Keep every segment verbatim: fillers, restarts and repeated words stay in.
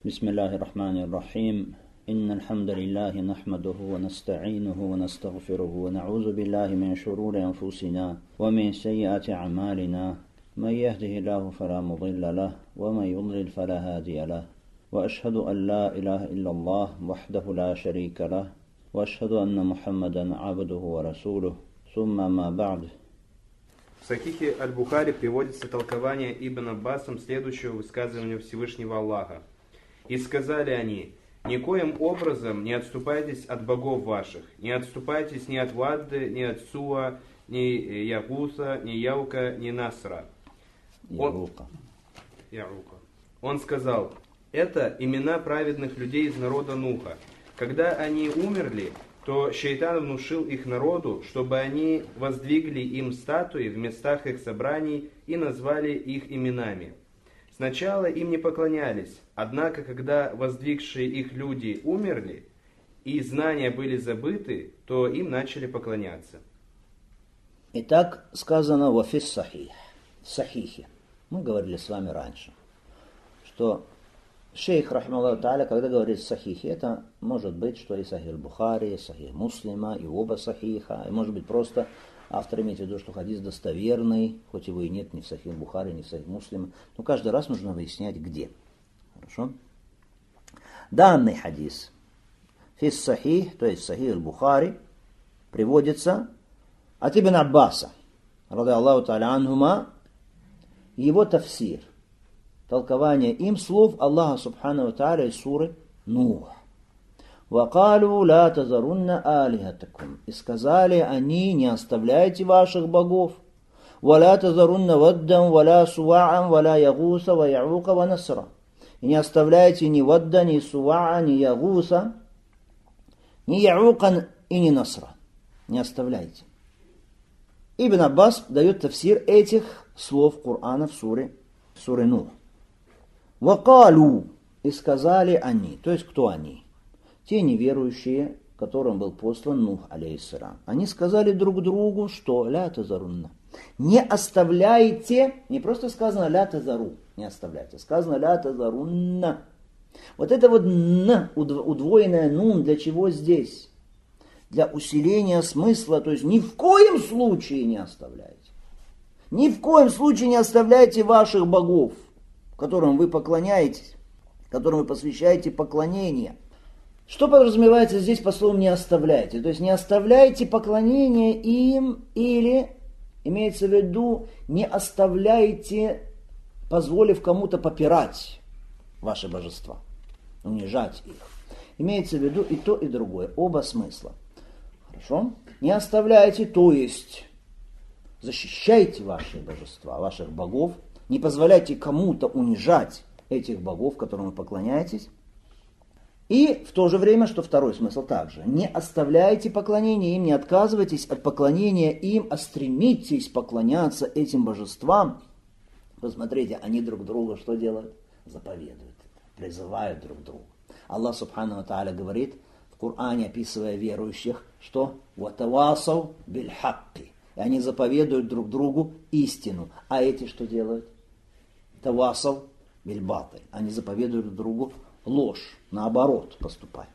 بسم الله الرحمن الرحيم إن الحمد لله نحمده ونستعينه ونستغفره ونعوذ بالله من شرور أنفسنا ومن سيئات أعمالنا من يهده الله فلا مضل له ومن يضلل فلا هادي له وأشهد أن لا إله إلا الله وحده لا شريك له وأشهد أن محمدا عبده ورسوله ثم ما بعد. В Сахихе Аль-Бухари приводится толкование Ибн Аббасом следующего высказывания Всевышнего Аллаха. «И сказали они, никоим образом не отступайтесь от богов ваших, не отступайтесь ни от Вадды, ни от Суа, ни Ягуса, ни Яука, ни Насра». Он, Яука. Он сказал, это имена праведных людей из народа Нуха. Когда они умерли, то шайтан внушил их народу, чтобы они воздвигли им статуи в местах их собраний и назвали их именами. Сначала им не поклонялись, однако, когда воздвигшие их люди умерли, и знания были забыты, то им начали поклоняться. Итак, сказано в Афис Сахих, в Сахихе. Мы говорили с вами раньше, что шейх, рахималлаху тааля, когда говорит Сахихе, это может быть, что и Сахих Бухари, и Сахих Муслима, и оба Сахиха, и может быть просто автор имеет в виду, что хадис достоверный, хоть его и нет ни в Сахих Бухари, ни в Сахих Муслима, но каждый раз нужно выяснять, где. Хорошо? Данный хадис фис Сахих, то есть Сахих Бухари, приводится от Ибн Аббаса, ради Аллаху тааля анхума, его тафсир, толкование им слов Аллаха субхану ва тааля из суры Нух. «Вакалу ла тазарунна алихатакум». И сказали они, не оставляйте ваших богов. «Валя тазарунна ваддан, валя суа'ан, валя ягуса, ва я'ука, ва насра». И не оставляйте ни вадда, ни суа'a, ни ягуса, ни я'укан и ни насра. Не оставляйте. Ибн Аббас дает тафсир этих слов Корана в суре, в суре Нух. «Вакалу». И сказали они. То есть кто они? Те неверующие, которым был послан Нух, алейхиссалям. Они сказали друг другу, что ля тазарунна. Не оставляйте, не просто сказано ля тазару, не оставляйте, сказано ля тазарунна. Вот это вот н, удвоенное нун, для чего здесь? Для усиления смысла, то есть ни в коем случае не оставляйте. Ни в коем случае не оставляйте ваших богов, которым вы поклоняетесь, которым вы посвящаете поклонение. Что подразумевается здесь по слову «не оставляйте»? То есть не оставляйте поклонение им или, имеется в виду, не оставляйте, позволив кому-то попирать ваши божества, унижать их. Имеется в виду и то, и другое, оба смысла. Хорошо? Не оставляйте, то есть защищайте ваши божества, ваших богов, не позволяйте кому-то унижать этих богов, которым вы поклоняетесь. И в то же время, что второй смысл также. Не оставляйте поклонение им, не отказывайтесь от поклонения им, а стремитесь поклоняться этим божествам. Посмотрите, они друг друга что делают? Заповедуют, призывают друг друга. Аллах субхану ва тааля говорит в Коране, описывая верующих, что «ватавасау биль-хакки». И они заповедуют друг другу истину. А эти что делают? «Тавасау биль-батиль». Они заповедуют друг другу ложь, наоборот поступай.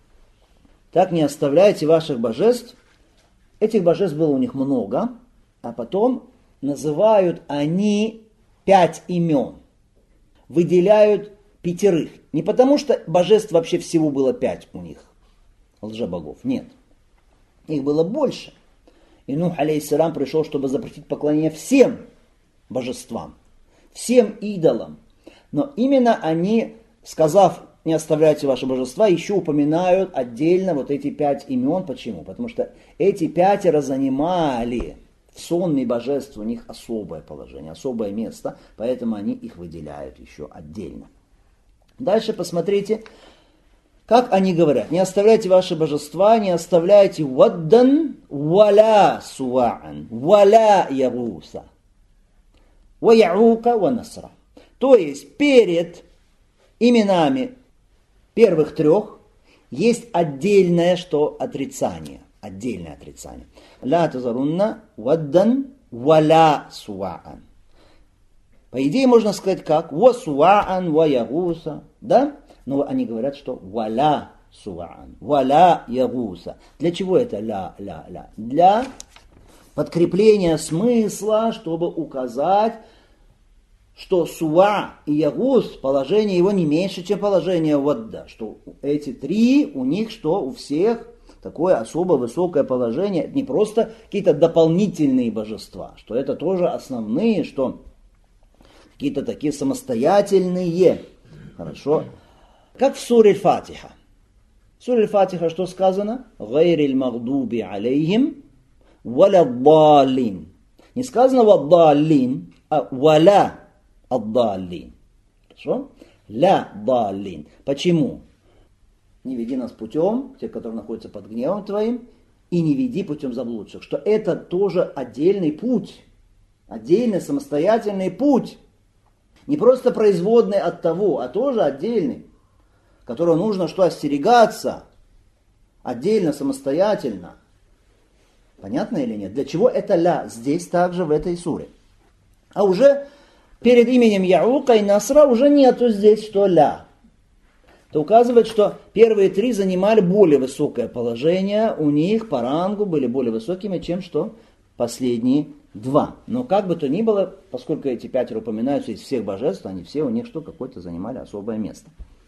Так не оставляйте ваших божеств. Этих божеств было у них много, а потом называют они пять имен. Выделяют пятерых. Не потому, что божеств вообще всего было пять у них, лжебогов, нет. Их было больше. И Нух, алейхиссалям, пришел, чтобы запретить поклонение всем божествам, всем идолам. Но именно они, сказав, не оставляйте ваши божества, еще упоминают отдельно вот эти пять имен. Почему? Потому что эти пятеро занимали в сонме божеств, у них особое положение, особое место, поэтому они их выделяют еще отдельно. Дальше посмотрите, как они говорят. Не оставляйте ваши божества, не оставляйте ваддан, валя суа'ан, валя ягуса, ва я'ука, ва насра. То есть перед именами первых трех есть отдельное что? Отрицание. Отдельное отрицание. Ля тазарунна ваддан валя суа'ан. По идее можно сказать как? Ва суа'ан ва ягуса. Да? Но они говорят, что валя суваан, валя ягуса. Для чего это ля, ля, ля? Для подкрепления смысла, чтобы указать, что суа и ягус, положение его не меньше, чем положение вадда. Что эти три, у них что, у всех такое особо высокое положение. Это не просто какие-то дополнительные божества, что это тоже основные, что какие-то такие самостоятельные. Хорошо. Как в суре Фатиха. В суре Фатиха что сказано? «Гайриль магдуби алейхим валя даллин». Не сказано «ваддаллин», а «валя аддаллин». Хорошо? «Ля даллин». Почему? Не веди нас путем, тех, которые находятся под гневом твоим, и не веди путем заблудших. Что это тоже отдельный путь. Отдельный самостоятельный путь. Не просто производный от того, а тоже отдельный. Которого нужно что, остерегаться. Отдельно, самостоятельно. Понятно или нет? Для чего это ля здесь также в этой суре? А уже перед именем Яука и Насра уже нету здесь что ля. Это указывает, что первые три занимали более высокое положение, у них по рангу были более высокими, чем что последние два. Но как бы то ни было, поскольку эти пятеро упоминаются из всех божеств, они все у них что какое-то занимали особое место.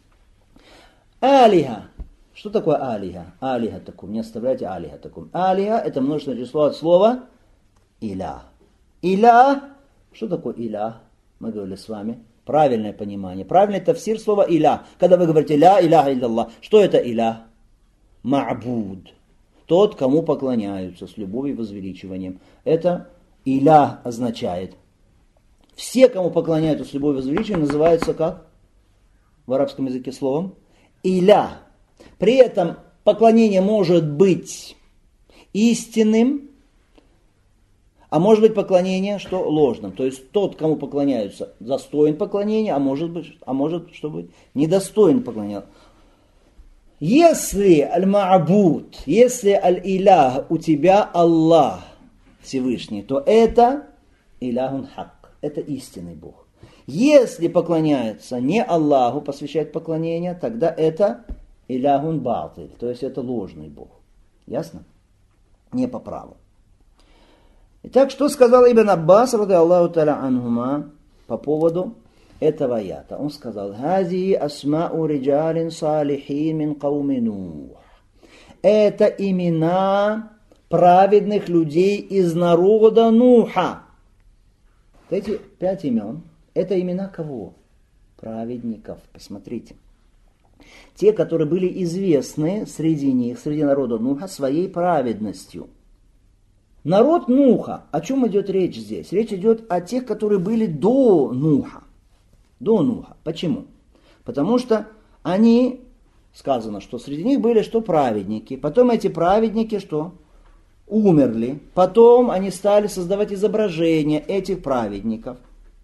Алиха. Что такое алиха? Алиха такум. Не оставляйте алиха такум. Алиха это множественное число от слова иля. Иля. Что такое иля? Мы говорили с вами. Правильное понимание. Правильный тафсир слова иля. Когда вы говорите ля иляха илlallah. Что это иля? Ма'буд. Тот, кому поклоняются с любовью и возвеличиванием. Это иля означает. Все, кому поклоняются с любовью и возвеличиванием, называются как? В арабском языке словом иля. При этом поклонение может быть истинным, а может быть поклонение, что ложным. То есть тот, кому поклоняются, достоин поклонения, а может быть, а может, что быть, недостоин поклонения. Если аль-ма'буд, если аль-илях у тебя Аллах Всевышний, то это иляхун хак, это истинный Бог. Если поклоняется не Аллаху, посвящает поклонение, тогда это иляхун батиль, то есть это ложный Бог. Ясно? Не по праву. Итак, что сказал Ибн Аббас, ради Аллаху та'аля анхума, по поводу этого аята? Он сказал: «Хази асмау риджалин салихин мин кауми Нух». Это имена праведных людей из народа Нуха. Эти пять имен, это имена кого? Праведников. Посмотрите. Те, которые были известны среди них, среди народа Нуха, своей праведностью. Народ Нуха, о чем идет речь здесь? Речь идет о тех, которые были до Нуха. До Нуха. Почему? Потому что они, сказано, что среди них были что праведники. Потом эти праведники что? Умерли. Потом они стали создавать изображения этих праведников.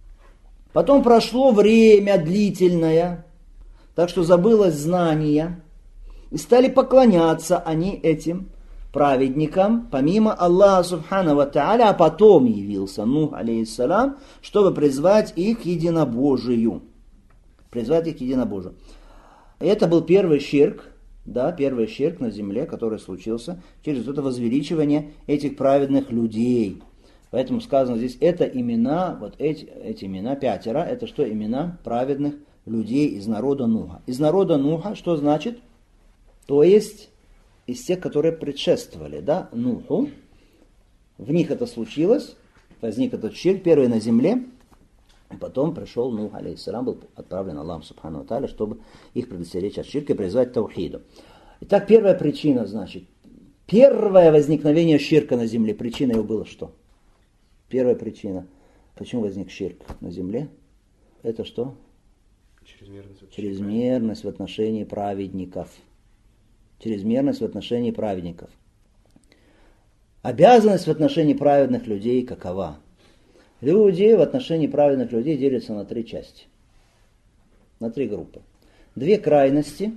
Потом прошло время длительное, так что забылось знание. И стали поклоняться они этим праведникам, помимо Аллаха Субхану ва Тааля, а потом явился Нух, алейхиссалам, чтобы призвать их к единобожию. Призвать их к единобожию. Это был первый ширк, да, первый ширк на земле, который случился через это возвеличивание этих праведных людей. Поэтому сказано здесь, это имена, вот эти, эти имена, пятеро, это что, имена праведных людей из народа Нуха. Из народа Нуха что значит? То есть из тех, которые предшествовали, да, Нуху. В них это случилось, возник этот ширк, первый на земле, и потом пришел Нух, алейхиссалам, был отправлен Аллахом Субхану ва Тааля, чтобы их предостеречь от ширка и призвать к таухиду. Итак, первая причина, значит, первое возникновение ширка на земле, причина его была что? Первая причина, почему возник ширк на земле, это что? Чрезмерность, Чрезмерность в отношении праведников. Чрезмерность в отношении праведников. Обязанность в отношении праведных людей какова? Люди в отношении праведных людей делятся на три части. На три группы. Две крайности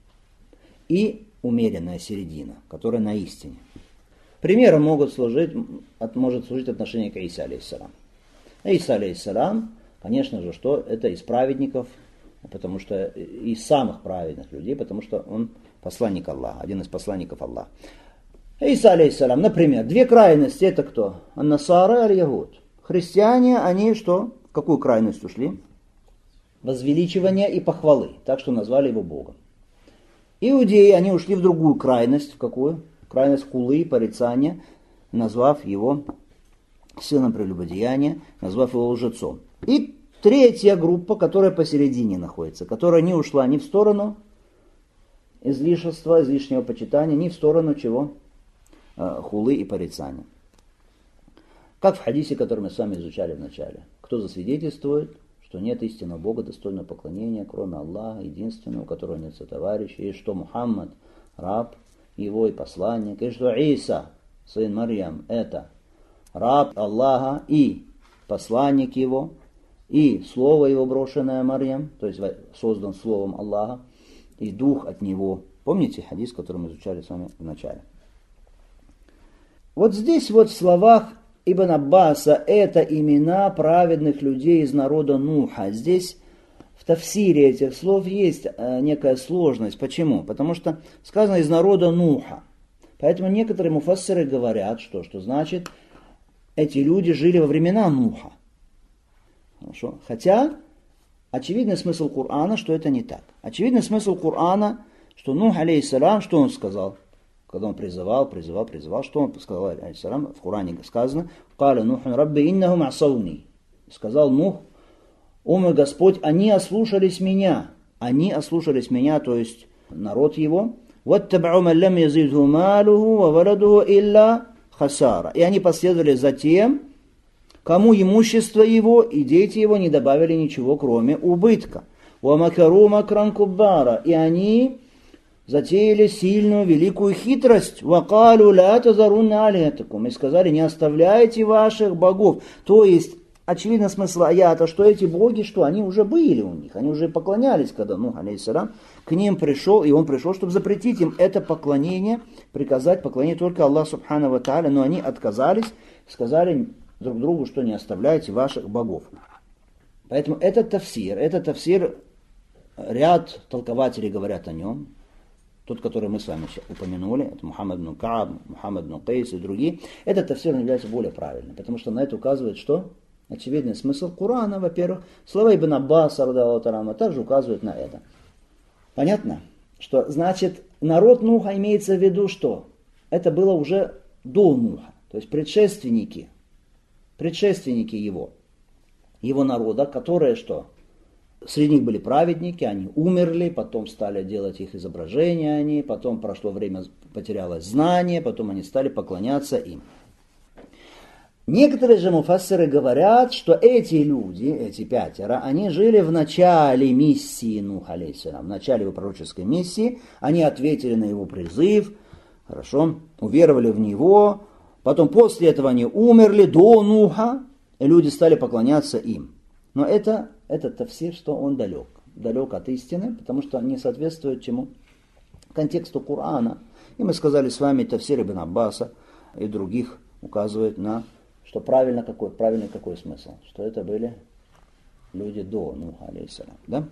и умеренная середина, которая на истине. Примером могут служить, может служить отношение к Иса алейхиссалам. Иса алейхиссалам, конечно же, что это из праведников, потому что из самых праведных людей, потому что он посланник Аллаха, один из посланников Аллаха. Иса, алейхиссалям, например, две крайности, это кто? Ан-Насара и Аль-Ягуд. Христиане, они что? В какую крайность ушли? Возвеличивание и похвалы, так что назвали его Богом. Иудеи, они ушли в другую крайность, в какую? Крайность хулы и порицания, назвав его сыном прелюбодеяния, назвав его лжецом. И третья группа, которая посередине находится, которая не ушла ни в сторону излишества, излишнего почитания, ни в сторону чего? Хулы и порицания. Как в хадисе, который мы с вами изучали в начале. Кто засвидетельствует, что нет истинного Бога, достойного поклонения, кроме Аллаха, единственного, у которого нет сотоварища, и что Мухаммад, раб его и посланник, и что Иса, сын Марьям, это раб Аллаха и посланник его, и слово его брошенное Марьям, то есть создан словом Аллаха, и дух от него. Помните хадис, который мы изучали с вами в начале? Вот здесь вот в словах Ибн Аббаса это имена праведных людей из народа Нуха. Здесь в тафсире этих слов есть некая сложность. Почему? Потому что сказано из народа Нуха. Поэтому некоторые муфассиры говорят, что, что значит эти люди жили во времена Нуха. Хорошо. Хотя очевидный смысл Корана, что это не так. Очевидный смысл Корана, что Нух, алейхиссалям, что он сказал? Когда он призывал, призывал, призывал, что он сказал, алейхиссалям, в Коране сказано, «Каля Нухун рабби иннахум асауни». Сказал Нух, «О мой Господь, они ослушались меня». Они ослушались меня, то есть народ его. «Ваттабау ман лам язидху малуху ва валадуху илля хасара». И они последовали за тем, кому имущество его и дети его не добавили ничего, кроме убытка. «Ва макару макран куббара». И они затеяли сильную, великую хитрость. «Вакалу ля тазарунна алихатакум». И сказали, не оставляйте ваших богов. То есть, очевидно смысл аята, что эти боги, что они уже были у них. Они уже поклонялись, когда Нух, алейхиссалям, к ним пришел. И он пришел, чтобы запретить им это поклонение, приказать поклонение только Аллаху субхану ва тааля. Но они отказались, сказали друг другу, что не оставляйте ваших богов. Поэтому этот тафсир, этот тафсир, ряд толкователей говорят о нем. Тот, который мы с вами упомянули, это Мухаммад ибн Кааб, Мухаммад ибн Кайс и другие, этот тафсир является более правильным, потому что на это указывает, что очевидный смысл Корана, во-первых, слова Ибн Аббаса, а также указывают на это. Понятно? Что значит народ Нуха имеется в виду, что это было уже до Нуха, то есть предшественники, предшественники его, его народа, которые что? Среди них были праведники, они умерли, потом стали делать их изображения, они, потом прошло время, потерялось знание, потом они стали поклоняться им. Некоторые же муфассиры говорят, что эти люди, эти пятеро, они жили в начале миссии Нуха, алейхиссалям, в начале его пророческой миссии, они ответили на его призыв, хорошо, уверовали в него, потом после этого они умерли до Нуха, и люди стали поклоняться им. Но это этот тафсир, что он далек, далек от истины, потому что не соответствует чему? Контексту Корана. И мы сказали с вами, тафсир Ибн Аббаса и других указывает на, что правильно какой, правильный какой смысл, что это были люди до Нуха, алейхиссалям, да?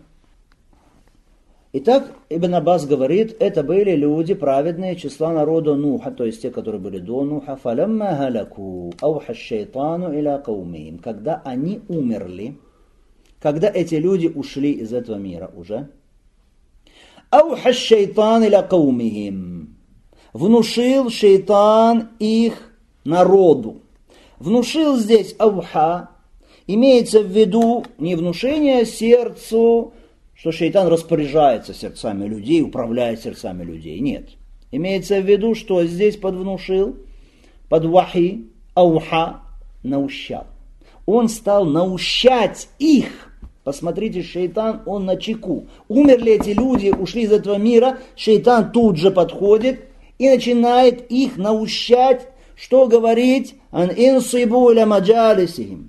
Итак, Ибн Аббас говорит, это были люди праведные числа народа Нуха, то есть те, которые были до Нуха. «Фалямма галаку ауха шайтану иля каумихим». Когда они умерли, когда эти люди ушли из этого мира уже, ауха шайтан иля каумихим. Внушил шайтан их народу. Внушил здесь ауха, имеется в виду не внушение сердцу, что шайтан распоряжается сердцами людей, управляет сердцами людей. Нет. Имеется в виду, что здесь подвнушил, под вахи, ауха, наущал. Он стал наущать их. Посмотрите, шайтан, он на чеку. Умерли эти люди, ушли из этого мира, шайтан тут же подходит и начинает их наущать, что говорить? «Ан инсибу ля маджалисихим».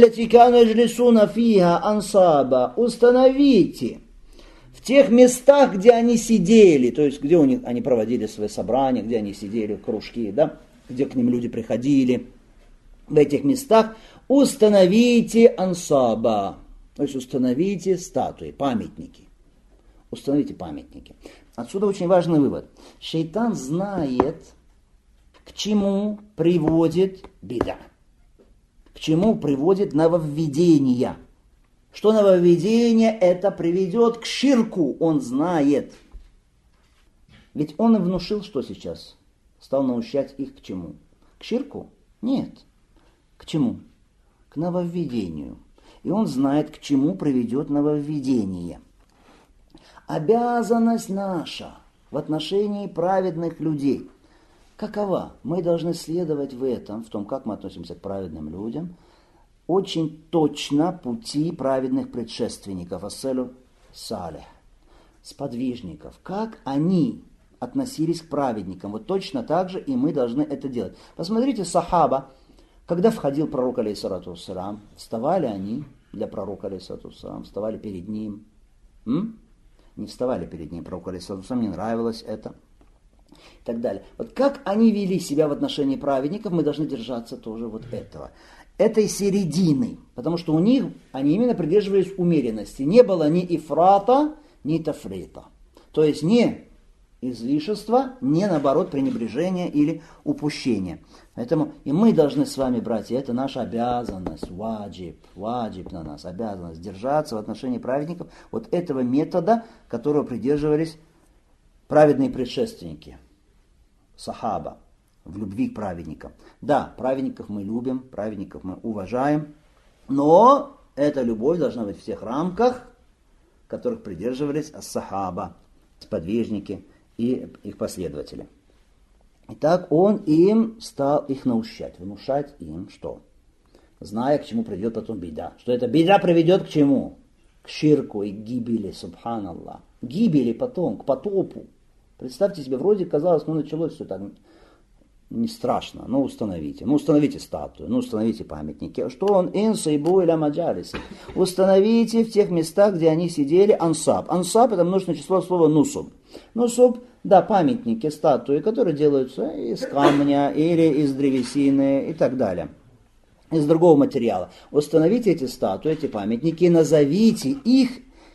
Установите в тех местах, где они сидели, то есть где у них, они проводили свои собрания, где они сидели, кружки, да, где к ним люди приходили, в этих местах установите ансаба, То есть установите статуи, памятники. Установите памятники. Отсюда очень важный вывод. Шайтан знает, к чему приводит беда. К чему приводит нововведение. Что нововведение это приведет к ширку, он знает. Ведь он и внушил, что сейчас? Стал наущать их к чему? К ширку? Нет. К чему? К нововведению. И он знает, к чему приведет нововведение. Обязанность наша в отношении праведных людей. Какова? Мы должны следовать в этом, в том, как мы относимся к праведным людям, очень точно пути праведных предшественников, аселю салих, сподвижников. Как они относились к праведникам. Вот точно так же и мы должны это делать. Посмотрите, сахаба, когда входил пророк, алейхиссалату вассалям, вставали они для пророка, алейхиссалату вассалям, вставали перед ним. М? Не вставали перед ним, пророку, алейхиссалату вассалям, не нравилось это. И так далее. Вот как они вели себя в отношении праведников, мы должны держаться тоже вот этого. Этой середины. Потому что у них, они именно придерживались умеренности. Не было ни ифрата, ни тафрита. То есть не излишества, не наоборот пренебрежение или упущение. Поэтому и мы должны с вами, братья, это наша обязанность, ваджиб, ваджиб на нас, обязанность держаться в отношении праведников вот этого метода, которого придерживались праведные предшественники, сахаба, в любви к праведникам. Да, праведников мы любим, праведников мы уважаем, но эта любовь должна быть в тех рамках, которых придерживались сахаба, сподвижники и их последователи. Итак, он им стал их наущать, внушать им что? Зная, к чему придет потом беда. Что эта беда приведет к чему? К ширку и гибели, субханаллах. Гибели потом, к потопу. Представьте себе, вроде казалось, ну началось все так не страшно, ну установите, ну установите статую, ну установите памятники. Что он? Инсайбу иля маджалиси. Установите в тех местах, где они сидели, ансаб. Ансаб это множественное число слова нусуб. Нусуб, да, памятники, статуи, которые делаются из камня или из древесины и так далее. Из другого материала. Установите эти статуи, эти памятники и назовите их,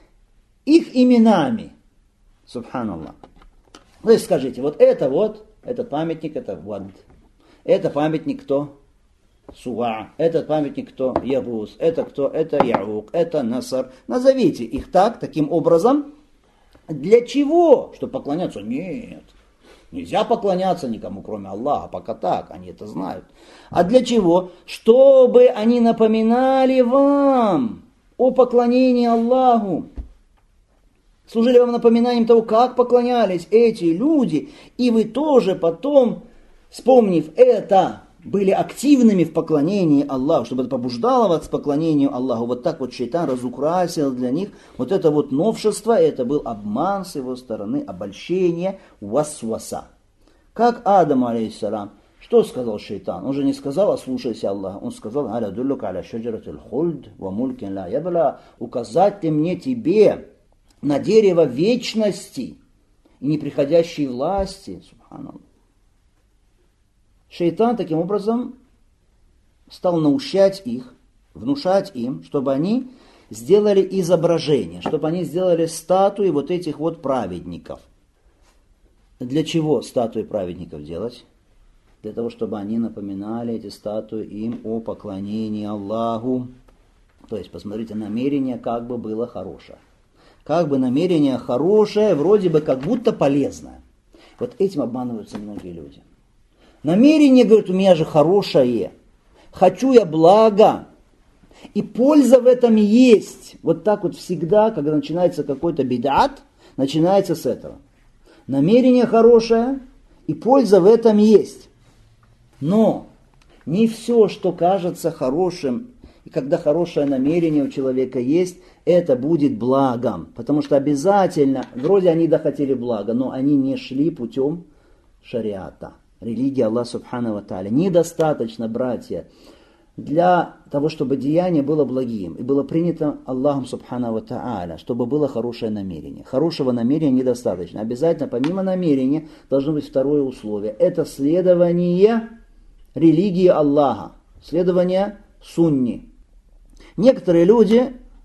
их именами. Субханаллах. То есть скажите, вот это вот, этот памятник, это Вад. Это памятник кто? Суа. Этот памятник кто? Ягус. Это кто? Это Яук. Это Насар. Назовите их так, таким образом. Для чего? Чтобы поклоняться? Нет. Нельзя поклоняться никому, кроме Аллаха. Пока так, они это знают. А для чего? Чтобы они напоминали вам о поклонении Аллаху. Служили вам напоминанием того, как поклонялись эти люди, и вы тоже потом, вспомнив это, были активными в поклонении Аллаху, чтобы это побуждало вас к поклонению Аллаху. Вот так вот шайтан разукрасил для них вот это вот новшество, и это был обман с его стороны, обольщение, васваса. Как Адам, алейхиссалам, что сказал шайтан? Он же не сказал, ослушайся Аллаха, он сказал, аля дуллука аля шаджаратил хульд ва мулькин ла ябла, указать ли мне тебе на дерево вечности и неприходящей власти. Субханаллах. Шайтан таким образом стал наущать их, внушать им, чтобы они сделали изображение, чтобы они сделали статуи вот этих вот праведников. Для чего статуи праведников делать? Для того, чтобы они напоминали эти статуи им о поклонении Аллаху. То есть, посмотрите, намерение как бы было хорошее. Как бы намерение хорошее, вроде бы как будто полезное. Вот этим обманываются многие люди. Намерение, говорит, у меня же хорошее. Хочу я блага. И польза в этом есть. Вот так вот всегда, когда начинается какой-то бидат, начинается с этого. Намерение хорошее, и польза в этом есть. Но не все, что кажется хорошим, и когда хорошее намерение у человека есть, это будет благом. Потому что обязательно, вроде они захотели блага, но они не шли путем шариата. Религия Аллаха Субхану ва Тааля. Недостаточно, братья, для того, чтобы деяние было благим и было принято Аллахом Субхану ва Тааля, чтобы было хорошее намерение. Хорошего намерения недостаточно. Обязательно, помимо намерения, должно быть второе условие. Это следование религии Аллаха, следование сунни. Некоторые люди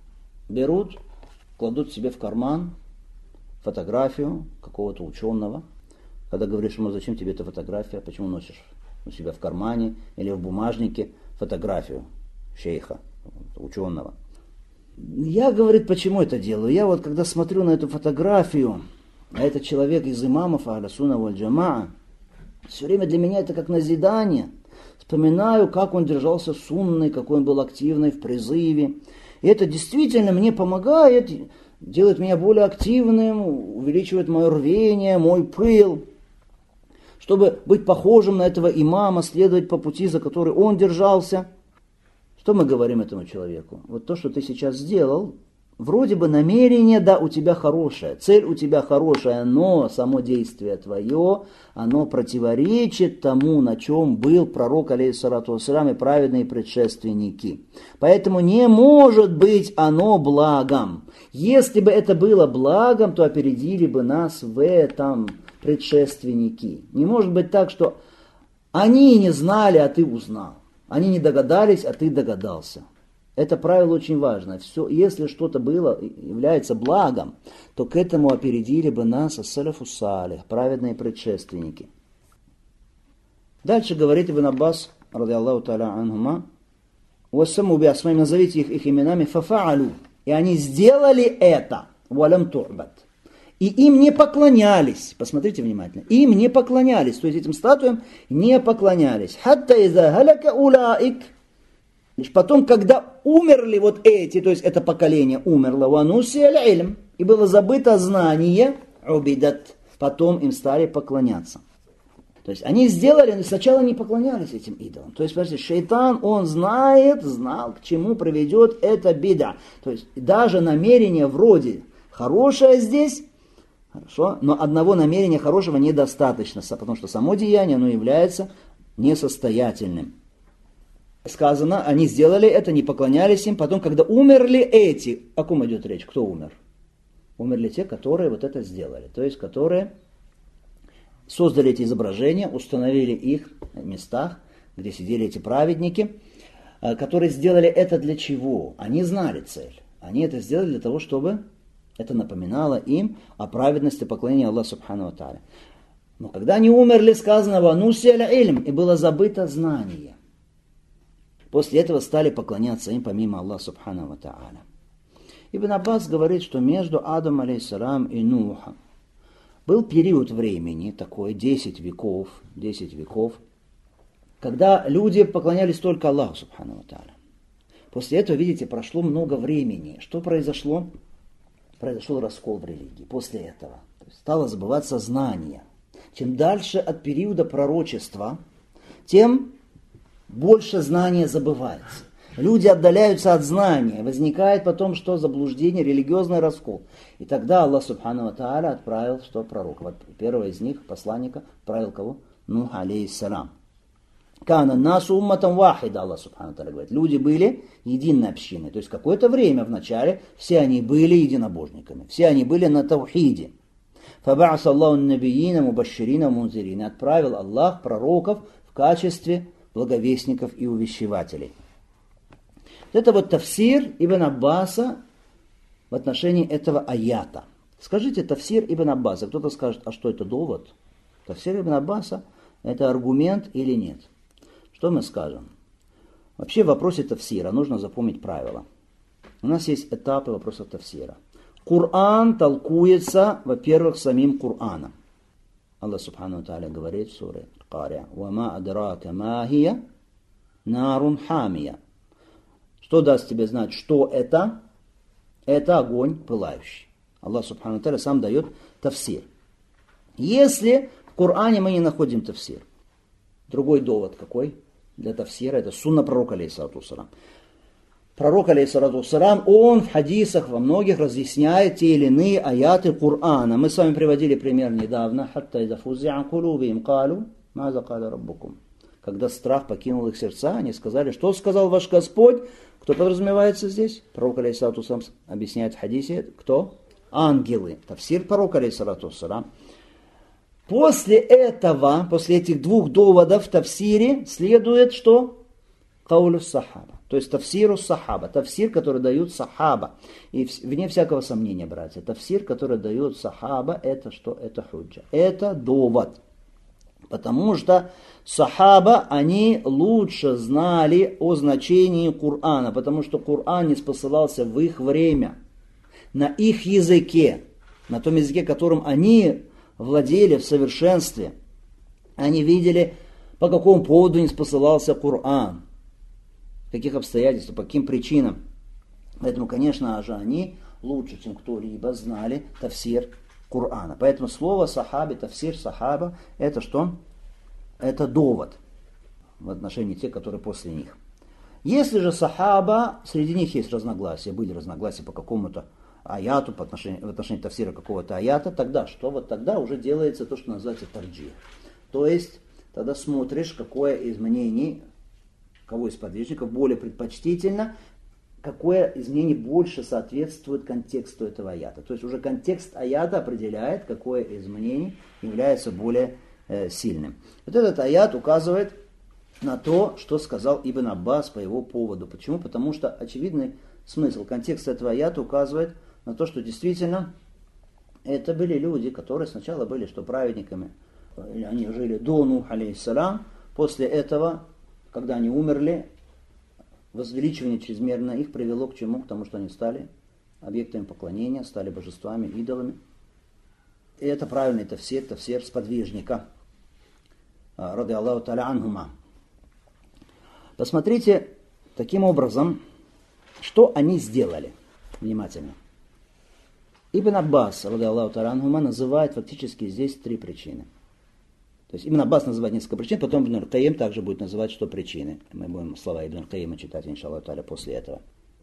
берут, кладут себе в карман фотографию какого-то ученого. Когда говоришь ему, зачем тебе эта фотография, почему носишь у себя в кармане или в бумажнике фотографию шейха, ученого. Я, говорит, почему это делаю? Я вот, когда смотрю на эту фотографию, а этот человек из имамов Ахля Сунна валь Джамаа, все время для меня это как назидание. Вспоминаю, как он держался сунной, какой он был активный в призыве. И это действительно мне помогает, делает меня более активным, увеличивает мое рвение, мой пыл. Чтобы быть похожим на этого имама, следовать по пути, за который он держался. Что мы говорим этому человеку? Вот то, что ты сейчас сделал, вроде бы намерение, да, у тебя хорошее, цель у тебя хорошая, но само действие твое, оно противоречит тому, на чем был пророк, алейхиссалату вассалям, и праведные предшественники. Поэтому не может быть оно благом. Если бы это было благом, то опередили бы нас в этом предшественники. Не может быть так, что они не знали, а ты узнал. Они не догадались, а ты догадался. Это правило очень важно. Все, если что-то было, является благом, то к этому опередили бы нас ас-салафу салих, праведные предшественники. Дальше говорит Ибн Аббас, ради Аллаху та'аля анхума, «Вассаму би асмаим», назовите их их именами, «фафа'алю», и они сделали это, «валям турбат». И им не поклонялись. Посмотрите внимательно. Им не поклонялись. То есть этим статуям не поклонялись. Хатта иза халяка улаик. Лишь потом, когда умерли вот эти, то есть это поколение умерло, вануси аль-илм, и было забыто знание, убидат, потом им стали поклоняться. То есть они сделали, но сначала не поклонялись этим идолам. То есть, смотрите, шайтан, он знает, знал, к чему приведет эта бида. То есть даже намерение вроде хорошее здесь, хорошо, но одного намерения хорошего недостаточно, потому что само деяние, оно является несостоятельным. Сказано, они сделали это, не поклонялись им, потом, когда умерли эти, о ком идет речь, кто умер? Умерли те, которые вот это сделали, то есть, которые создали эти изображения, установили их в местах, где сидели эти праведники, которые сделали это для чего? Они знали цель, они это сделали для того, чтобы это напоминало им о праведности поклонения Аллаху Субхану ва Тааля. Но когда они умерли, сказано, «Вануси аль-илм», и было забыто знание. После этого стали поклоняться им помимо Аллаха Субхану ва Тааля. Ибн Аббас говорит, что между Адамом алейхиссалам и Нухом был период времени, такой десять веков, десять веков, когда люди поклонялись только Аллаху Субхану ва Тааля. После этого, видите, прошло много времени. Что произошло? Произошел раскол в религии после этого. То есть стало забываться знание. Чем дальше от периода пророчества, тем больше знания забывается. Люди отдаляются от знания. Возникает потом что? Заблуждение, религиозный раскол. И тогда Аллах Субхану ва Тааля отправил что? Пророка. Вот первого из них, посланника, отправил кого? Нух алейхиссалам. Кана насу умматам вахида, Аллах Субхану ва Тааля говорит. Люди были единой общиной. То есть какое-то время в начале все они были единобожниками. Все они были на таухиде. Фаба'ас Аллаху набиина мубашширина мунзирина. Отправил Аллах пророков в качестве благовестников и увещевателей. Это вот тафсир Ибн Аббаса в отношении этого аята. Скажите, тафсир Ибн Аббаса. Кто-то скажет, а что это довод? Тафсир Ибн Аббаса это аргумент или нет? Что мы скажем? Вообще в вопросе тафсира нужно запомнить правила. У нас есть этапы вопроса тафсира. Коран толкуется, во-первых, самим Кораном. Аллах Субхану ва Тааля говорит в суре Кария: «Вама адрака ма хия нарун хамия». Что даст тебе знать, что это? Это огонь пылающий. Аллах Субхану ва Тааля сам дает тафсир. Если в Коране мы не находим тафсир, другой довод какой для тафсира? Это сунна пророка, алейхиссалату вассалам. Пророк, алейхиссалату вассалам, он в хадисах во многих разъясняет те или иные аяты Корана. Мы с вами приводили пример недавно. «Хатта иза фузи'а кулубихим калу маза каля раббукум». Когда страх покинул их сердца, они сказали, что сказал ваш Господь. Кто подразумевается здесь? Пророк, алейхиссалату вассалам, объясняет в хадисе. Кто? Ангелы. Тафсир пророка, алейхиссалату вассалам. После этого, после этих двух доводов в тафсире следует что? Каулю сахаба. То есть тафсиру сахаба, тафсир, который дают сахаба. И вне всякого сомнения, братья, тафсир, который дают сахаба, это что? Это худжа. Это довод. Потому что сахаба, они лучше знали о значении Корана, потому что Коран не спосылался в их время, на их языке, на том языке, которым они владели в совершенстве. Они видели, по какому поводу не спосылался Коран, в каких обстоятельствах, по каким причинам. Поэтому, конечно же, они лучше, чем кто-либо, знали тафсир Корана. Поэтому слово сахаби, тафсир сахаба, это что? Это довод в отношении тех, которые после них. Если же сахаба, среди них есть разногласия, были разногласия по какому-то аяту, по отношению, в отношении тафсира какого-то аята, тогда что? Вот тогда уже делается то, что называется тарджих. То есть, тогда смотришь, какое из мнений, кого из подвижников более предпочтительно, какое из мнений больше соответствует контексту этого аята. То есть уже контекст аята определяет, какое из мнений является более э, сильным. Вот этот аят указывает на то, что сказал Ибн Аббас по его поводу. Почему? Потому что очевидный смысл контекста этого аята указывает на то, что действительно это были люди, которые сначала были что праведниками, или они жили до Нуха алейхиссалям, после этого, когда они умерли, возвеличивание чрезмерно их привело к чему? К тому, что они стали объектами поклонения, стали божествами, идолами. И это правильный тафсир, тафсир сподвижника. Ради Аллаху та'аля анхума. Посмотрите, таким образом, что они сделали. Внимательно. Ибн Аббас, ради Аллаху та'аля анхума, называет фактически здесь три причины. То есть Ибн Аббас называет несколько причин, потом Ибн Аль-Кайим также будет называть, что причины. Мы будем слова Ибн Аль-Кайима читать, иншаллаху та'аля, после этого.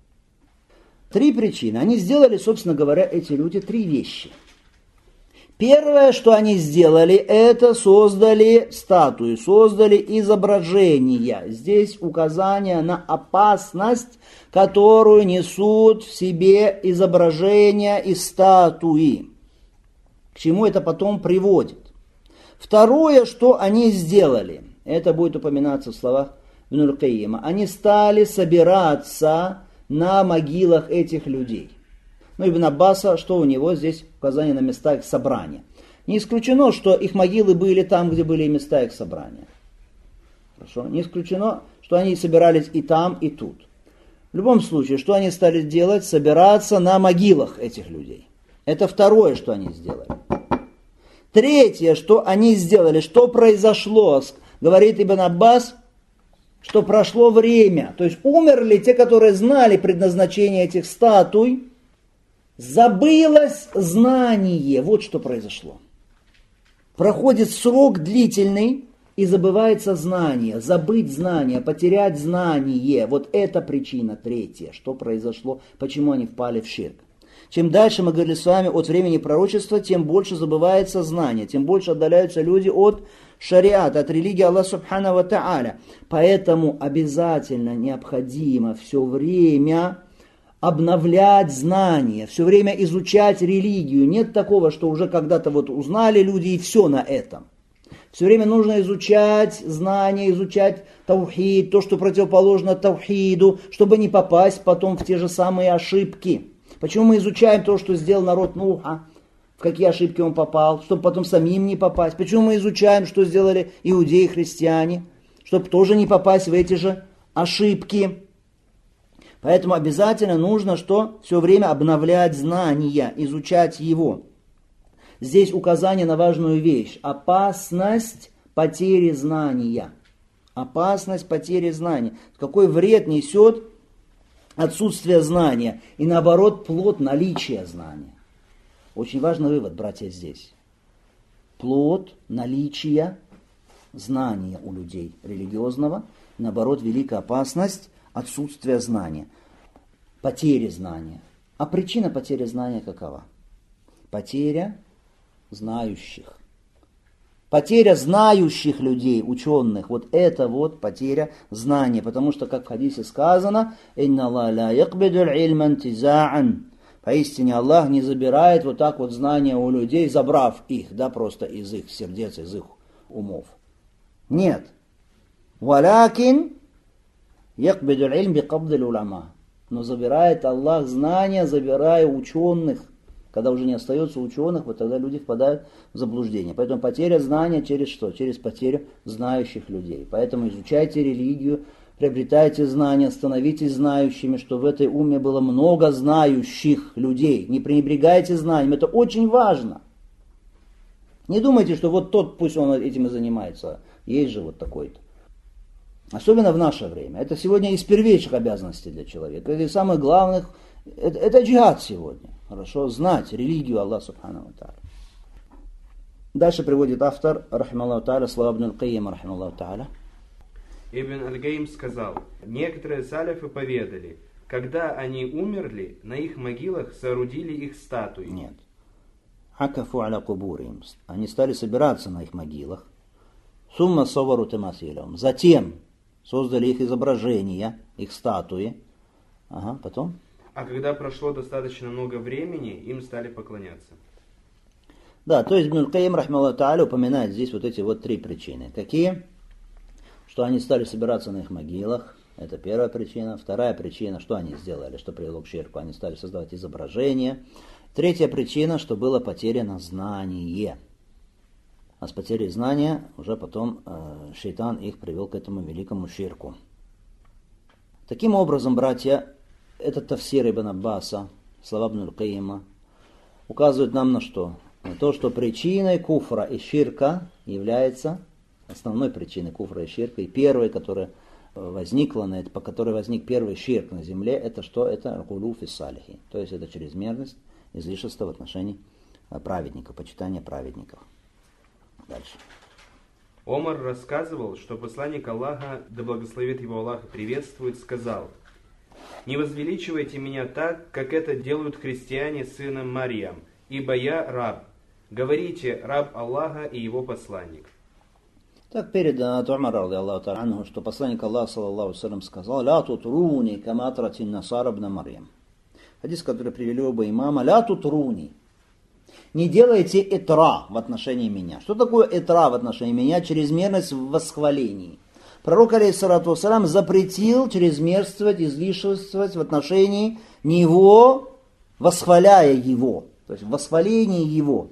Три причины. Они сделали, собственно говоря, эти люди три вещи. Первое, что они сделали, это создали статуи, создали изображения. Здесь указание на опасность, которую несут в себе изображения и статуи. К чему это потом приводит? Второе, что они сделали, это будет упоминаться в словах Ибн Аль-Кайима, они стали собираться на могилах этих людей. Ну, Ибн Аббаса, что у него здесь указание на места их собрания. Не исключено, что их могилы были там, где были места их собрания. Хорошо? Не исключено, что они собирались и там, и тут. В любом случае, что они стали делать? Собираться на могилах этих людей. Это второе, что они сделали. Третье, что они сделали, что произошло, говорит Ибн Аббас, что прошло время. То есть умерли те, которые знали предназначение этих статуй, забылось знание. Вот что произошло. Проходит срок длительный, и забывается знание. Забыть знание, потерять знание. Вот это причина третья, что произошло, почему они впали в ширк. Чем дальше мы говорили с вами от времени пророчества, тем больше забывается знание, тем больше отдаляются люди от шариата, от религии Аллаха Субхану ва Тааля. Поэтому обязательно необходимо все время обновлять знания, все время изучать религию. Нет такого, что уже когда-то вот узнали люди и все на этом. Все время нужно изучать знания, изучать таухид, то, что противоположно таухиду, чтобы не попасть потом в те же самые ошибки. Почему мы изучаем то, что сделал народ Нуха, в какие ошибки он попал, чтобы потом самим не попасть? Почему мы изучаем, что сделали иудеи и христиане, чтобы тоже не попасть в эти же ошибки? Поэтому обязательно нужно что? Все время обновлять знания, изучать его. Здесь указание на важную вещь. Опасность потери знания. Опасность потери знания. Какой вред несет отсутствие знания и наоборот плод наличия знания. Очень важный вывод, братья, здесь. Плод наличия знания у людей религиозного, наоборот, великая опасность отсутствия знания, потери знания. А причина потери знания какова? Потеря знающих. Потеря знающих людей, ученых, вот это вот потеря знания. Потому что, как в хадисе сказано, «Инна Аллах ла якбиду илма интизаан». Поистине Аллах не забирает вот так вот знания у людей, забрав их, да, просто из их сердец, из их умов. Нет. «Валякин Якбиду аль-илм бикабди аль-уляма. Но забирает Аллах знания, забирая ученых. Когда уже не остается ученых, вот тогда люди впадают в заблуждение. Поэтому потеря знания через что? Через потерю знающих людей. Поэтому изучайте религию, приобретайте знания, становитесь знающими, что в этой умме было много знающих людей. Не пренебрегайте знанием, это очень важно. Не думайте, что вот тот, пусть он этим и занимается, есть же вот такой-то. Особенно в наше время. Это сегодня из первейших обязанностей для человека. Это из самых главных, это, это джихад сегодня. Хорошо, знать религию Аллаха Субхану ва Тааля. Дальше приводит автор, рахималлаху та'аля, слова Ибн аль-Каййима, рахималлаху та'аля. Ибн аль-Каййим сказал: некоторые салифы поведали, когда они умерли, на их могилах соорудили их статуи. Нет. Акафу аля кубурим. Они стали собираться на их могилах. Сумма совару тамасилам. Затем создали их изображения, их статуи. Ага, потом? А когда прошло достаточно много времени, им стали поклоняться. Да, то есть Ибн аль-Каййим, рахималлаху та'аля, упоминает здесь вот эти вот три причины. Какие? Что они стали собираться на их могилах. Это первая причина. Вторая причина, что они сделали, что привело к ширку. Они стали создавать изображения. Третья причина, что было потеряно знание. А с потерей знания уже потом э, шейтан их привел к этому великому ширку. Таким образом, братья, этот тафсир Ибн Аббаса, слова Ибн аль-Каййима, указывает нам на что? На то, что причиной куфра и ширка является, основной причиной куфра и ширка, и первой, которая возникла, на это, по которой возник первый ширк на земле, это что? Это гулу фи салихи. То есть это чрезмерность, излишество в отношении праведников, почитание праведников. Дальше. Омар рассказывал, что посланник Аллаха, да благословит его Аллах и приветствует, сказал: «Не возвеличивайте меня так, как это делают христиане с сыном Марьям, ибо я раб. Говорите, раб Аллаха и его посланник». Так передано от Умара, ради Аллаху та'аля анху, что посланник Аллаха, саллаллаху алейхи ва саллям, сказал: «Ля тутруни кама атрати насара ибн Марьям». Хадис, который привели оба имама: «Ля тутруни». Не делайте итра в отношении меня. Что такое итра в отношении меня? Чрезмерность в восхвалении. Пророк, алейхиссалату вассалям, запретил чрезмерствовать, излишествовать в отношении него, восхваляя его. То есть в восхвалении его.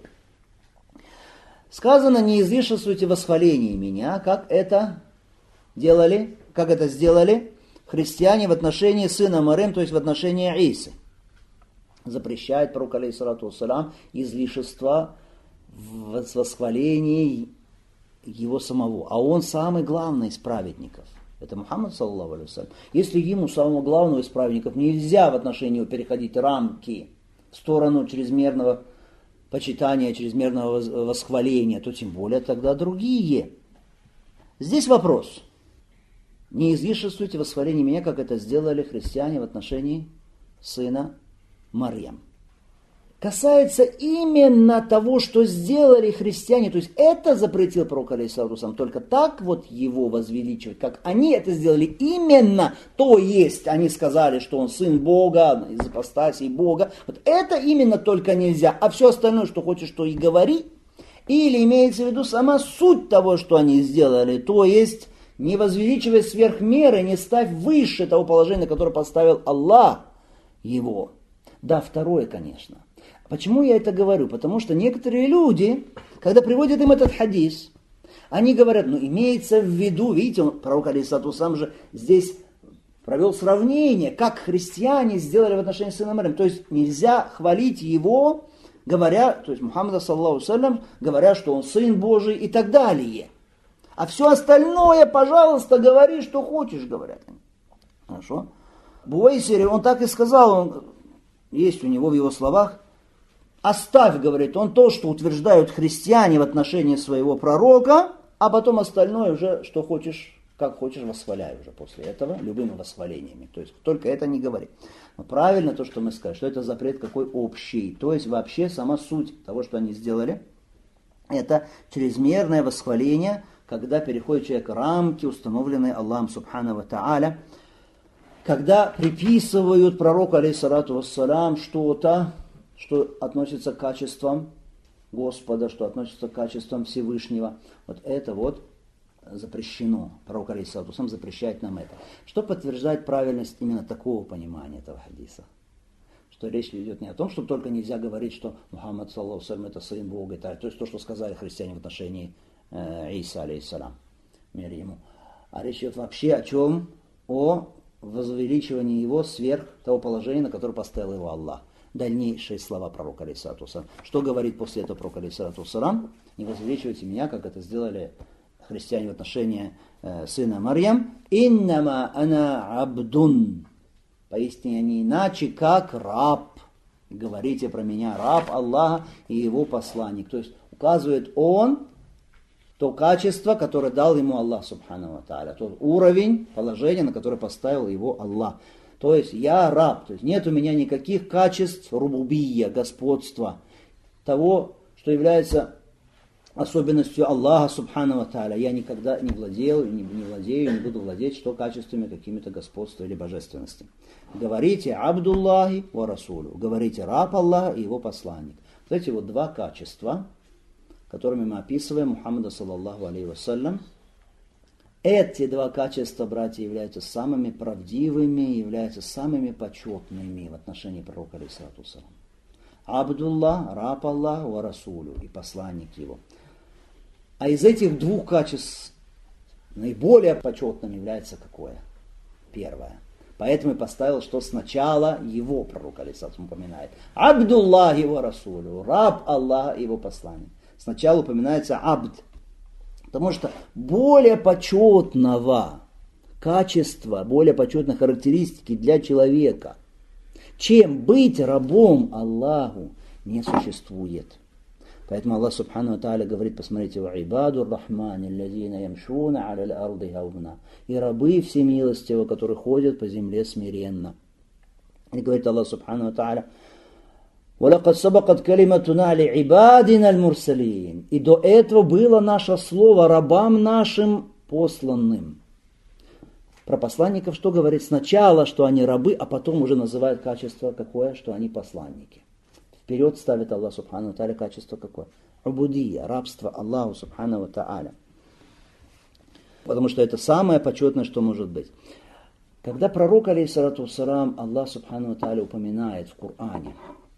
Сказано: не излишествуйте восхваление меня, как это делали, как это сделали христиане в отношении сына Марьям, то есть в отношении Исы. Запрещает пророк, алейхиссалату вассалям, излишество в восхвалении его самого. А он самый главный из праведников. Это Мухаммад, саллаллаху алейхи ва саллям. Если ему, самому главному из праведников, нельзя в отношении его переходить рамки в сторону чрезмерного почитания, чрезмерного восхваления, то тем более тогда другие. Здесь вопрос. Не излишествуйте восхваление меня, как это сделали христиане в отношении сына Марьям. Касается именно того, что сделали христиане, то есть это запретил пророк, алейхиссалату вассалям, только так вот его возвеличивать, как они это сделали именно, то есть они сказали, что он сын Бога, из ипостасии Бога, вот это именно только нельзя, а все остальное, что хочешь, то и говори, или имеется в виду сама суть того, что они сделали, то есть не возвеличивай сверх меры, не ставь выше того положения, которое поставил Аллах его. Да, второе, конечно. Почему я это говорю? Потому что некоторые люди, когда приводят им этот хадис, они говорят, ну имеется в виду, видите, он, пророк алейхиссалату вассалям же здесь провел сравнение, как христиане сделали в отношении сына Марьям. То есть нельзя хвалить его, говоря, то есть Мухаммада, саллаллаху алейхи ва саллям, говоря, что он сын Божий и так далее. А все остальное, пожалуйста, говори, что хочешь, говорят они. Хорошо? Буэйсири, он так и сказал, он, есть у него в его словах, оставь, говорит он, то, что утверждают христиане в отношении своего пророка, а потом остальное уже, что хочешь, как хочешь, восхваляй уже после этого любыми восхвалениями. То есть только это не говори. Но правильно то, что мы сказали, что это запрет какой общий. То есть вообще сама суть того, что они сделали, это чрезмерное восхваление, когда переходит человек рамки, установленные Аллахом Субхану ва Тааля, когда приписывают пророку, алейхиссалату вассалям, что-то, что относится к качествам Господа, что относится к качествам Всевышнего. Вот это вот запрещено. Пророк алейхиссалату вассалам запрещает нам это. Что подтверждает правильность именно такого понимания этого хадиса? Что речь идет не о том, что только нельзя говорить, что Мухаммад саллаллаху алейхи ва саллям это сын Бога и так. То есть то, что сказали христиане в отношении э, Иса алейхиссалам, мир ему. А речь идет вообще о чем? О возвеличивании его сверх того положения, на которое поставил его Аллах. Дальнейшие слова пророка алейхиссалату вассалам. Что говорит после этого пророк алейхиссалату вассалам? Не возвеличивайте меня, как это сделали христиане в отношении э, сына Марьям. Иннама ана абдун. Поистине не иначе, как раб. Говорите про меня, раб Аллаха и его посланник. То есть указывает он то качество, которое дал ему Аллах субхану ва тааля. Тот уровень, положение, на которое поставил его Аллах. То есть я раб. То есть нет у меня никаких качеств рубубия, господства. Того, что является особенностью Аллаха субхану ва тааля. Я никогда не владел, не, не владею, не буду владеть что качествами, какими-то господства или божественности. Говорите Абдуллахи ва Расулю. Говорите раб Аллаха и его посланник. Вот эти вот два качества, которыми мы описываем Мухаммада саллаллаху алейхи вассалям. Эти два качества, братья, являются самыми правдивыми, являются самыми почетными в отношении пророка алейхиссалату вассалам. Абдуллах, раб Аллах, ва Расулю, и посланник его. А из этих двух качеств наиболее почетным является какое? Первое. Поэтому и поставил, что сначала его пророк алейхиссалату упоминает. Абдуллах ва Расулю, раб Аллаха и его посланник. Сначала упоминается абд. Потому что более почетного качества, более почетной характеристики для человека, чем быть рабом Аллаху, не существует. Поэтому Аллах субхану ва тааля говорит, посмотрите, «Ва ибаду рахмани аллазина ямшуна аля ал-арди хауна». И рабы всемилостивые, которые ходят по земле смиренно. И говорит Аллах субхану ва тааля, وَلَقَدْ سَبَقَتْ كَلِمَتُنَا لِعِبَادِنَا الْمُرْسَلِينَ. И до этого было наше слово рабам нашим посланным. Про посланников что говорит? Сначала, что они рабы, а потом уже называют качество какое? Что они посланники. Вперед ставит Аллах субхану ва тааля качество какое? Убудия, рабство Аллаху субхану ва тааля. Потому что это самое почетное, что может быть. Когда пророк алейхиссалату вассалам Аллах субхану ва тааля упоминает в Коране,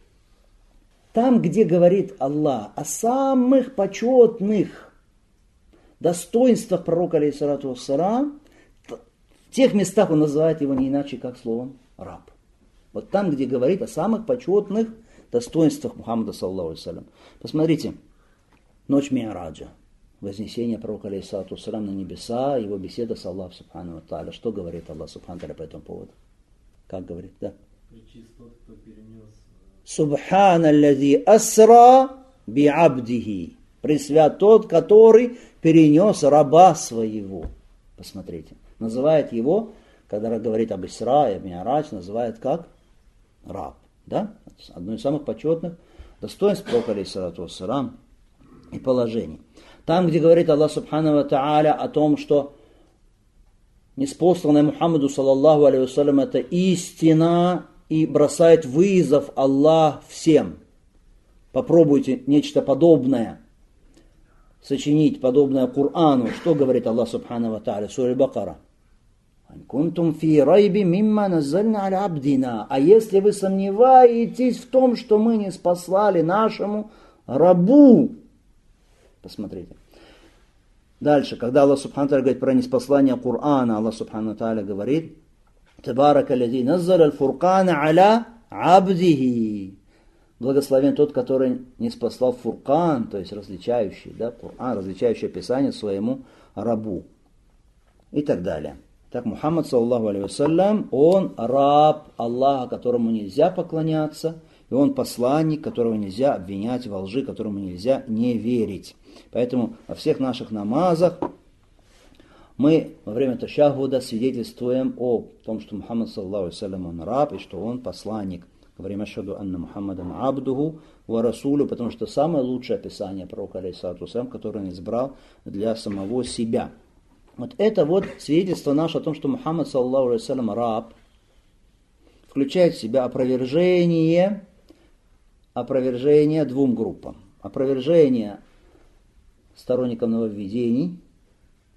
там, где говорит Аллах о самых почетных достоинствах пророка алейхиссалату вассалам, в тех местах он называет его не иначе, как словом раб. Вот там, где говорит о самых почетных достоинствах Мухаммада саллаллаху алейхи ва саллям. Посмотрите, ночь Ми'раджа, вознесение пророка алейхиссалату вассалам на небеса, его беседа с Аллахом субхану ва тааля. Что говорит Аллах субхану ва тааля по этому поводу? Как говорит? Да. Причист тот, кто перенес. Субхана аллази асра би абдихи. Пресвят тот, который перенес раба своего. Посмотрите. Называет его, когда говорит об Исра и об Ми'радж, называет как раб. Да? Одно из самых почетных достоинств пророка алейхиссалату вассалам и положений. Там, где говорит Аллах субхану ва тааля о том, что неспосланное Мухаммаду саллаллаху алейхи вассалям это истина, и бросает вызов Аллах всем. Попробуйте нечто подобное сочинить, подобное Корану. Что говорит Аллах субхану ва тааля в суре Бакара? «Кунтум фи райби мимма наззальна аля абдина». А если вы сомневаетесь в том, что мы не спаслали нашему рабу. Посмотрите. Дальше, когда Аллах субхану ва тааля говорит про неспослание Корана, Аллах субхану ва тааля говорит, «Табарака аллази наззаля аль-фуркана аля абдихи». Благословен тот, который не спаслал фуркан, то есть различающий, да, Коран, различающий описание своему рабу. И так далее. Так, Мухаммад, саллаллаху алейхи вассалям, он раб Аллаха, которому нельзя поклоняться, и он посланник, которого нельзя обвинять во лжи, которому нельзя не верить. Поэтому во всех наших намазах мы во время ташахуда свидетельствуем о том, что Мухаммад, саллаллаху алейхи вассалям, он раб, и что он посланник. Говорим ашхаду анна Мухаммадан абдуху ва расулю, потому что самое лучшее описание пророка, алейхиссалату вассалям, которое он избрал для самого себя. Вот это вот свидетельство наше о том, что Мухаммад, саллаллаху алейхи вассалям, раб, включает в себя опровержение, опровержение двум группам. Опровержение сторонникам нововведений,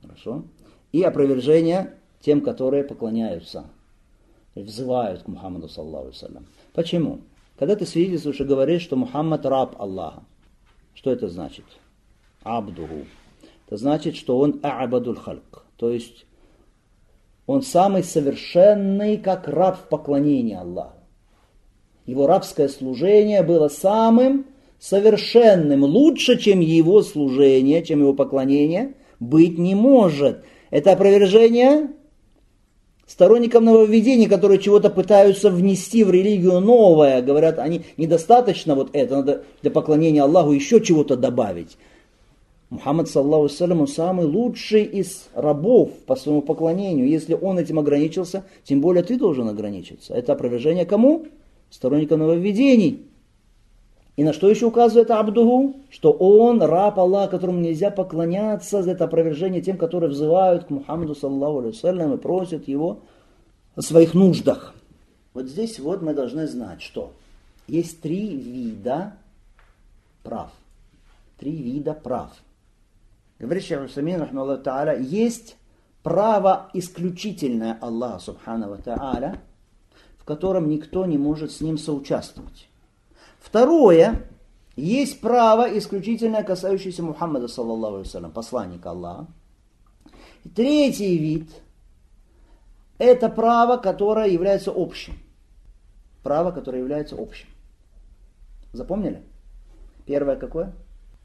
Хорошо? И опровержение тем, которые поклоняются, взывают к Мухаммаду, саллаллаху алейхи ва саллям. Почему? Когда ты свидетельствуешь и говоришь, что Мухаммад раб Аллаха, что это значит? Абдуху. Это значит, что он а'бадуль хальк, то есть он самый совершенный, как раб в поклонении Аллаху. Его рабское служение было самым совершенным, лучше, чем его служение, чем его поклонение, быть не может. Это опровержение сторонникам нововведений, которые чего-то пытаются внести в религию новое. Говорят, они недостаточно вот это, надо для поклонения Аллаху еще чего-то добавить. Мухаммад, саллаллаху алейхи ва саллям, он самый лучший из рабов по своему поклонению. Если он этим ограничился, тем более ты должен ограничиться. Это опровержение кому? Сторонникам нововведений. И на что еще указывает Абдуху? Что он раб Аллаха, которому нельзя поклоняться. Это опровержение тем, которые взывают к Мухаммаду, саллаллаху алейхи ва саллям, и просят его о своих нуждах. Вот здесь вот мы должны знать, что есть три вида прав. Три вида прав. Говорит шейх Усаймин, рахмаллаху та'аля, есть право исключительное Аллаха, субхану ва та'аля, в котором никто не может с ним соучаствовать. Второе, есть право исключительное, касающееся Мухаммада, саллаллаху алейхи ва саллям, посланника Аллаха. И третий вид, это право, которое является общим. Право, которое является общим. Запомнили? Первое какое?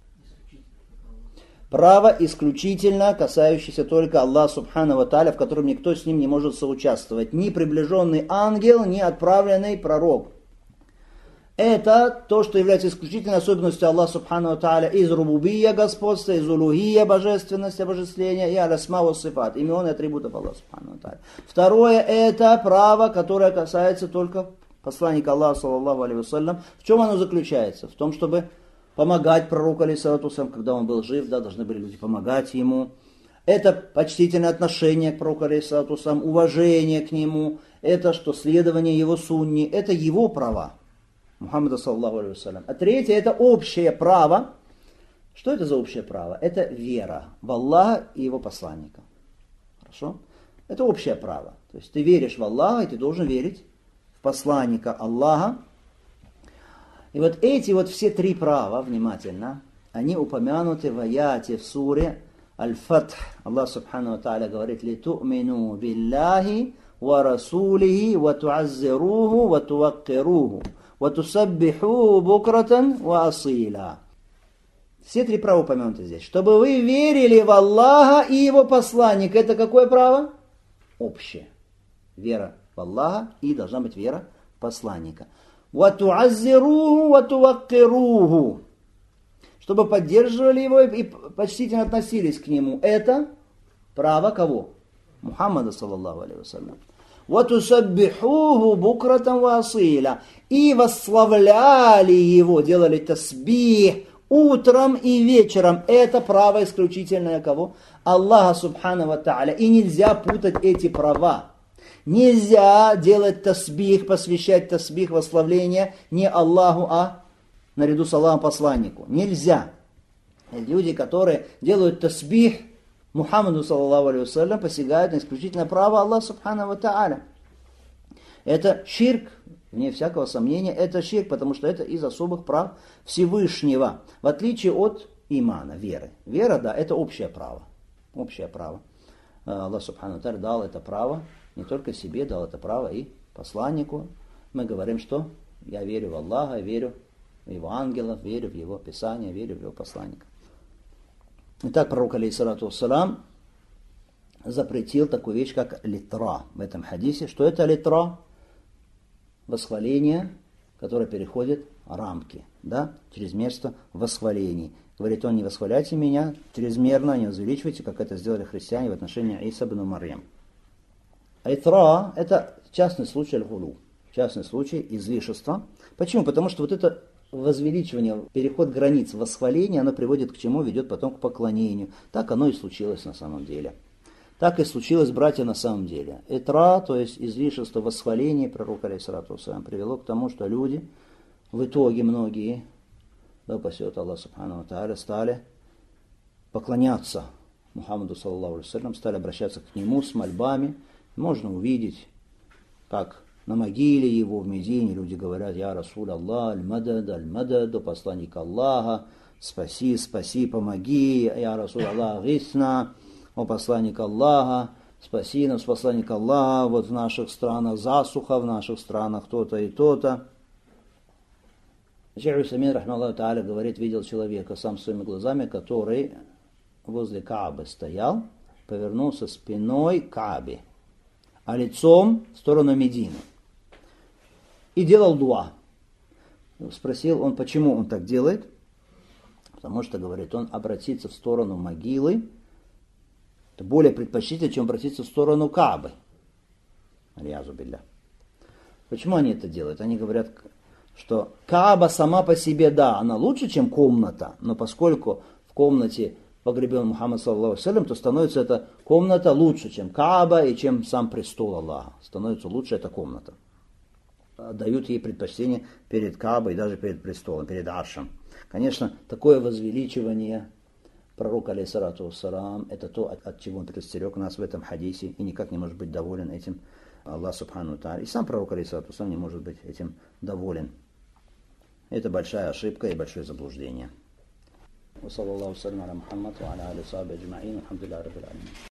Право исключительно касающееся только Аллаха субхану ва тааля, в котором никто с ним не может соучаствовать. Ни приближенный ангел, ни отправленный пророк. Это то, что является исключительной особенностью Аллаха субхану ва тааля из рубубия господства, из улухия божественности, обожествления и алясма ва сифат, имен и атрибутов Аллаха субхану ва тааля. Второе, это право, которое касается только посланника Аллаха, саллаллаху алейхи ва саллям. В чем оно заключается? В том, чтобы помогать пророку, алейхиссалату вассалям, когда он был жив, да, должны были люди помогать ему. Это почтительное отношение к пророку, алейхиссалату вассалям, уважение к нему. Это что следование его сунни, это его права. Мухаммада, саллаллаху алейхи ва саллям. А третье, это общее право. Что это за общее право? Это вера в Аллаха и его посланника. Хорошо? Это общее право. То есть ты веришь в Аллаха, и ты должен верить в посланника Аллаха. И вот эти вот все три права, внимательно, они упомянуты в аяте в суре Аль-Фатх. Аллах субхану ва тааля говорит: «Литу'мину биллахи ва расулихи ва ту'аззируху ва туваккируху ва тусаббиху букратан ва асила». Все три права упомянуты здесь. Чтобы вы верили в Аллаха и его посланника. Это какое право? Общее. Вера в Аллаха и должна быть вера в посланника. وَتُعَزِّرُوهُ وَتُوَقِّرُوهُ. Чтобы поддерживали его и почтительно относились к нему. Это право кого? Мухаммада, саллаллаху алейхи ва саллям. وَتُسَبِّحُوهُ بُكْرَةً وَأَصِيلًا. И восславляли его, делали тасбих утром и вечером. Это право исключительное кого? Аллаха субхану ва тааля. И нельзя путать эти права. Нельзя делать тасбих, посвящать тасбих, восславление не Аллаху, а наряду с Аллахом посланнику. Нельзя. Люди, которые делают тасбих Мухаммаду, саллаллаху алейхи ва саллям, посягают на исключительное право Аллаха субхану ва тааля. Это ширк, вне всякого сомнения, это ширк, потому что это из особых прав Всевышнего, в отличие от имана, веры. Вера, да, это общее право. Общее право. Аллах субхану ва тааля дал это право не только себе, дал это право и посланнику. Мы говорим, что я верю в Аллаха, верю в его ангелов, верю в его писание, верю в его посланника. Итак, пророк, алейхиссалату вассалам, запретил такую вещь, как литра в этом хадисе. Что это литра? Восхваление, которое переходит рамки, да, чрезмерство восхвалений. Говорит он: не восхваляйте меня чрезмерно, не возвеличивайте, как это сделали христиане в отношении Иса ибн Марьям. Айтра – это частный случай аль-гулу, частный случай излишества. Почему? Потому что вот это возвеличивание, переход границ восхваления, оно приводит к чему? Ведет потом к поклонению. Так оно и случилось на самом деле. Так и случилось, братья, на самом деле. Итра, то есть излишество восхваления пророка, алейхиссалату вассалям, привело к тому, что люди, в итоге многие, да упасет Аллах субхану ва тааля, стали поклоняться Мухаммаду саллаллаху алейхи вассалям, стали обращаться к нему с мольбами. Можно увидеть, как на могиле его в Медине люди говорят: «Я Расуль Аллах, аль-мадад, аль-мадад, о посланник Аллаха, спаси, спаси, помоги, я Расуль Аллах, гисна, о посланник Аллаха, спаси нас, посланник Аллаха, вот в наших странах засуха, в наших странах то-то и то-то». Шейх Усаймин, рахмаллаху тааля, говорит, видел человека сам своими глазами, который возле Каабы стоял, повернулся спиной к Каабе, а лицом в сторону Медины. И делал дуа. Спросил он, почему он так делает. Потому что, говорит, он обратится в сторону могилы. Это более предпочтительно, чем обратиться в сторону Каабы. Алиязу билля. Почему они это делают? Они говорят, что Кааба сама по себе, да, она лучше, чем комната. Но поскольку в комнате погребен Мухаммад саллаллаху алейхи вассалям, то становится эта комната лучше, чем Кааба и чем сам престол Аллаха. Становится лучше эта комната. Дают ей предпочтение перед Каабой, даже перед престолом, перед Аршем. Конечно, такое возвеличивание пророка, алейхиссалату вассалам, это то, от, от чего он предостерег нас в этом хадисе, и никак не может быть доволен этим Аллах субхану ва тааля. И сам пророк, алейхиссалату вассалам, не может быть этим доволен. Это большая ошибка и большое заблуждение. وصلى الله وسلم على محمد وعلى آله وصحبه أجمعين والحمد لله رب العالمين.